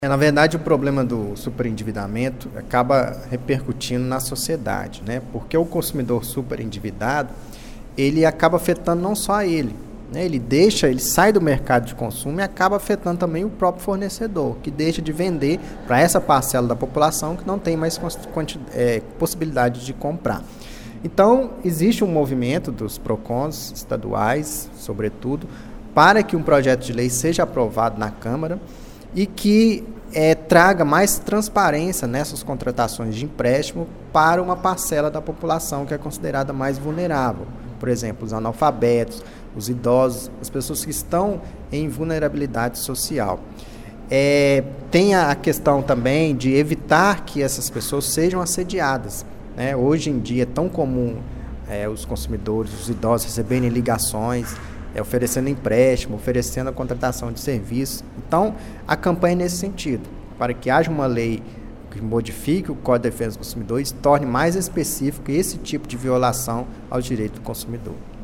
Na verdade, o problema do superendividamento acaba repercutindo na sociedade, né? Porque o consumidor superendividado, ele acaba afetando não só ele, né? Ele sai do mercado de consumo e acaba afetando também o próprio fornecedor, que deixa de vender para essa parcela da população que não tem mais possibilidade de comprar. Então, existe um movimento dos PROCONs estaduais, sobretudo, para que um projeto de lei seja aprovado na Câmara e que traga mais transparência nessas contratações de empréstimo para uma parcela da população que é considerada mais vulnerável. Por exemplo, os analfabetos, os idosos, as pessoas que estão em vulnerabilidade social. Tem a questão também de evitar que essas pessoas sejam assediadas, né? Hoje em dia é tão comum os consumidores, os idosos receberem ligações, oferecendo empréstimo, oferecendo a contratação de serviços. Então, a campanha é nesse sentido, para que haja uma lei que modifique o Código de Defesa do Consumidor e torne mais específico esse tipo de violação aos direitos do consumidor.